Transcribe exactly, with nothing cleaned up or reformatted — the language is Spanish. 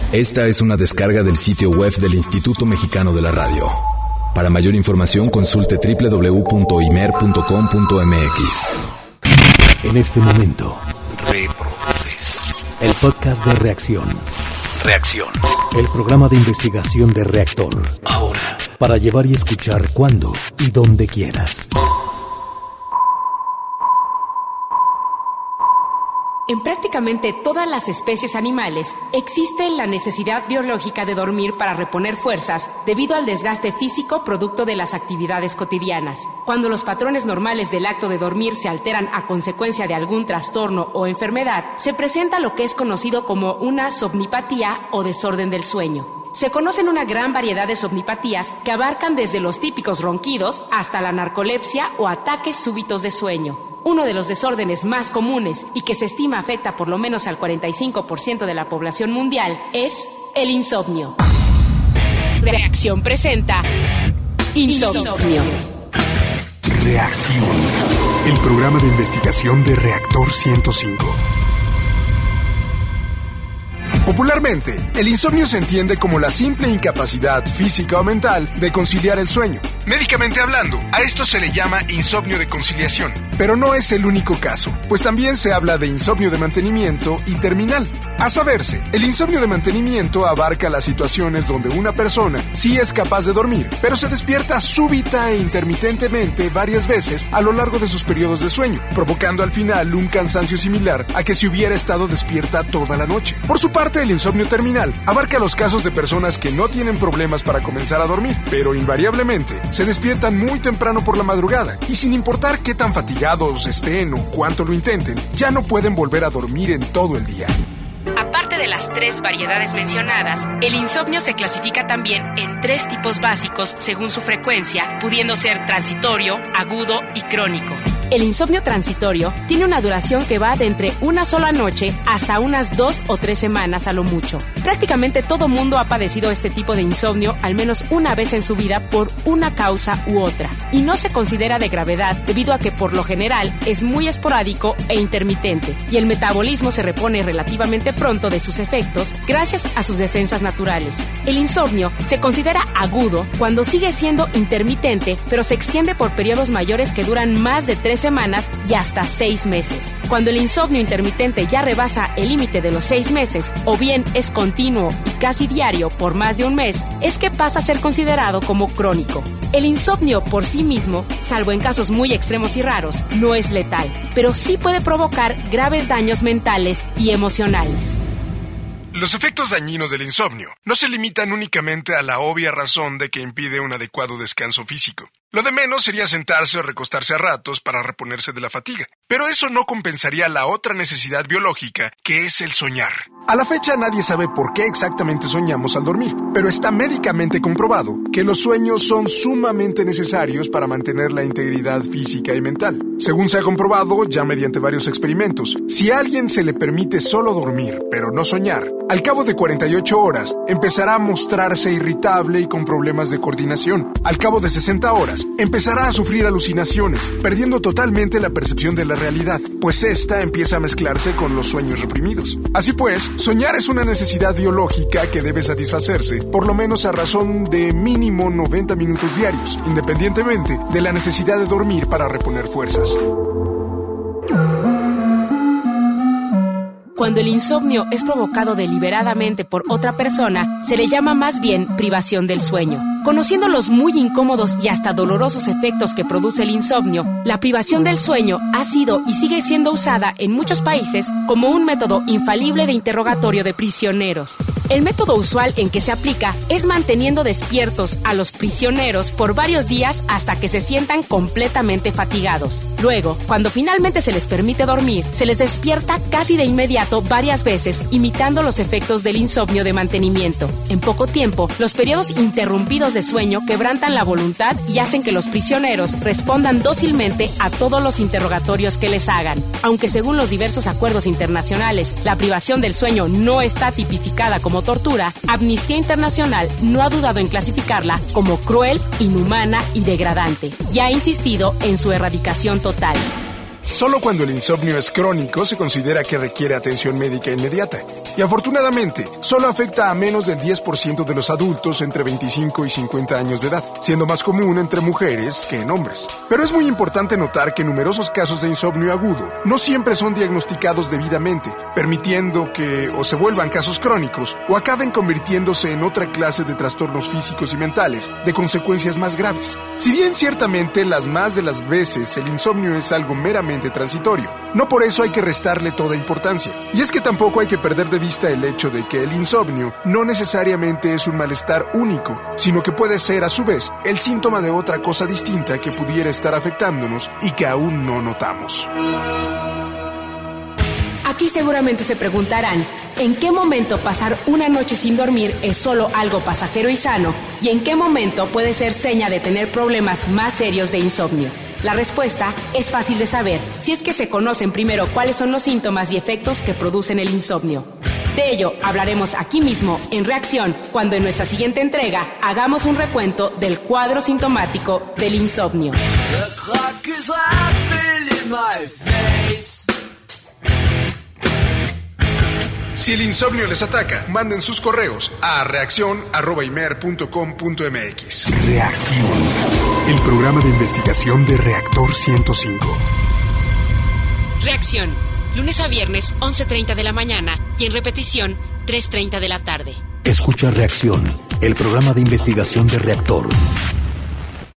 Esta es una descarga del sitio web del Instituto Mexicano de la Radio. Para mayor información consulte doble u doble u doble u punto i m e r punto com punto m x. En este momento, Reproduces el podcast de Reacción. Reacción. El programa de investigación de Reactor. Ahora. Para llevar y escuchar cuando y donde quieras. En prácticamente todas las especies animales existe la necesidad biológica de dormir para reponer fuerzas debido al desgaste físico producto de las actividades cotidianas. Cuando los patrones normales del acto de dormir se alteran a consecuencia de algún trastorno o enfermedad, se presenta lo que es conocido como una somnipatía o desorden del sueño. Se conocen una gran variedad de somnipatías que abarcan desde los típicos ronquidos hasta la narcolepsia o ataques súbitos de sueño. Uno de los desórdenes más comunes y que se estima afecta por lo menos al cuarenta y cinco por ciento de la población mundial es el insomnio. Reacción presenta Insomnio. Reacción, el programa de investigación de Reactor ciento cinco. Popularmente, el insomnio se entiende como la simple incapacidad física o mental de conciliar el sueño. Médicamente hablando, a esto se le llama insomnio de conciliación. Pero no es el único caso, pues también se habla de insomnio de mantenimiento y terminal. A saberse, el insomnio de mantenimiento abarca las situaciones donde una persona sí es capaz de dormir, pero se despierta súbita e intermitentemente varias veces a lo largo de sus periodos de sueño, provocando al final un cansancio similar a que si hubiera estado despierta toda la noche. Por su parte, el insomnio terminal abarca los casos de personas que no tienen problemas para comenzar a dormir, pero invariablemente se despiertan muy temprano por la madrugada y sin importar qué tan fatigados estén o cuánto lo intenten, ya no pueden volver a dormir en todo el día. Aparte de las tres variedades mencionadas, el insomnio se clasifica también en tres tipos básicos según su frecuencia, pudiendo ser transitorio, agudo y crónico. El insomnio transitorio tiene una duración que va de entre una sola noche hasta unas dos o tres semanas a lo mucho. Prácticamente todo mundo ha padecido este tipo de insomnio al menos una vez en su vida por una causa u otra, y no se considera de gravedad debido a que por lo general es muy esporádico e intermitente, y el metabolismo se repone relativamente pronto de sus efectos gracias a sus defensas naturales. El insomnio se considera agudo cuando sigue siendo intermitente, pero se extiende por periodos mayores que duran más de tres semanas y hasta seis meses. Cuando el insomnio intermitente ya rebasa el límite de los seis meses, o bien es continuo y casi diario por más de un mes, es que pasa a ser considerado como crónico. El insomnio por sí mismo, salvo en casos muy extremos y raros, no es letal, pero sí puede provocar graves daños mentales y emocionales. Los efectos dañinos del insomnio no se limitan únicamente a la obvia razón de que impide un adecuado descanso físico. Lo de menos sería sentarse o recostarse a ratos para reponerse de la fatiga. Pero eso no compensaría la otra necesidad biológica, que es el soñar. A la fecha nadie sabe por qué exactamente soñamos al dormir, pero está médicamente comprobado que los sueños son sumamente necesarios para mantener la integridad física y mental. Según se ha comprobado ya mediante varios experimentos, si a alguien se le permite solo dormir, pero no soñar, al cabo de cuarenta y ocho horas empezará a mostrarse irritable y con problemas de coordinación. Al cabo de sesenta horas, empezará a sufrir alucinaciones, perdiendo totalmente la percepción de la realidad, pues esta empieza a mezclarse con los sueños reprimidos. Así pues, soñar es una necesidad biológica que debe satisfacerse, por lo menos a razón de mínimo noventa minutos diarios, independientemente de la necesidad de dormir para reponer fuerzas. Cuando el insomnio es provocado deliberadamente por otra persona, se le llama más bien privación del sueño. Conociendo los muy incómodos y hasta dolorosos efectos que produce el insomnio, la privación del sueño ha sido y sigue siendo usada en muchos países como un método infalible de interrogatorio de prisioneros. El método usual en que se aplica es manteniendo despiertos a los prisioneros por varios días hasta que se sientan completamente fatigados. Luego, cuando finalmente se les permite dormir, se les despierta casi de inmediato varias veces, imitando los efectos del insomnio de mantenimiento. En poco tiempo, los periodos interrumpidos de sueño quebrantan la voluntad y hacen que los prisioneros respondan dócilmente a todos los interrogatorios que les hagan. Aunque según los diversos acuerdos internacionales, la privación del sueño no está tipificada como tortura, Amnistía Internacional no ha dudado en clasificarla como cruel, inhumana y degradante, y ha insistido en su erradicación total. Solo cuando el insomnio es crónico se considera que requiere atención médica inmediata. y afortunadamente solo afecta a menos del diez por ciento de los adultos entre veinticinco y cincuenta años de edad, siendo más común entre mujeres que en hombres. Pero es muy importante notar que numerosos casos de insomnio agudo no siempre son diagnosticados debidamente, permitiendo que o se vuelvan casos crónicos o acaben convirtiéndose en otra clase de trastornos físicos y mentales de consecuencias más graves. Si bien ciertamente las más de las veces el insomnio es algo meramente transitorio, no por eso hay que restarle toda importancia. Y es que tampoco hay que perder de vista el hecho de que el insomnio no necesariamente es un malestar único, sino que puede ser a su vez el síntoma de otra cosa distinta que pudiera estar afectándonos y que aún no notamos. Aquí seguramente se preguntarán, ¿en qué momento pasar una noche sin dormir es solo algo pasajero y sano? ¿Y en qué momento puede ser seña de tener problemas más serios de insomnio? La respuesta es fácil de saber, si es que se conocen primero cuáles son los síntomas y efectos que producen el insomnio. De ello hablaremos aquí mismo, en Reacción, cuando en nuestra siguiente entrega hagamos un recuento del cuadro sintomático del insomnio. Si el insomnio les ataca, manden sus correos a reacción arroba imer punto com punto mx. Reacción, el programa de investigación de Reactor ciento cinco. Reacción, lunes a viernes, once treinta de la mañana y en repetición, tres treinta de la tarde. Escucha Reacción, el programa de investigación de Reactor.